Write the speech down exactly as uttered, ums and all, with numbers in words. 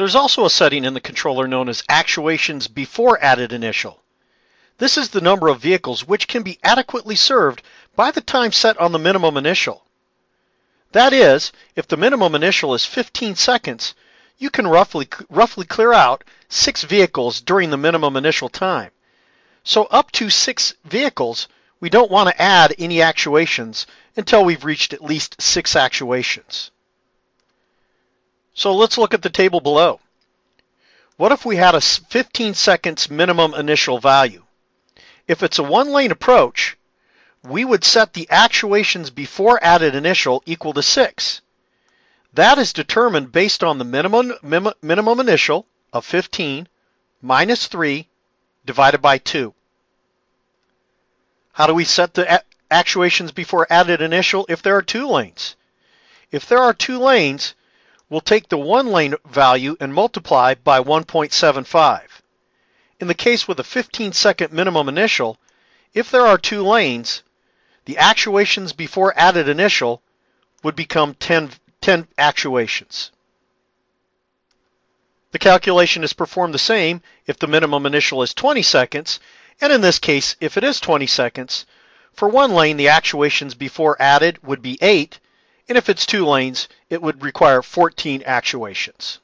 There's also a setting in the controller known as actuations before added initial. This is the number of vehicles which can be adequately served by the time set on the minimum initial. That is, if the minimum initial is fifteen seconds, you can roughly, roughly clear out six vehicles during the minimum initial time. So up to six vehicles, we don't want to add any actuations until we've reached at least six actuations. So let's look at the table below. What if we had a fifteen seconds minimum initial value? If it's a one-lane approach, we would set the actuations before added initial equal to six. That is determined based on the minimum, min, minimum initial of fifteen minus three divided by two. How do we set the actuations before added initial if there are two lanes? If there are two lanes, we'll take the one lane value and multiply by one point seven five. In the case with a fifteen second minimum initial, if there are two lanes, the actuations before added initial would become ten, ten actuations. The calculation is performed the same if the minimum initial is twenty seconds, and in this case, if it is twenty seconds, for one lane the actuations before added would be eight, and if it's two lanes, it would require fourteen actuations.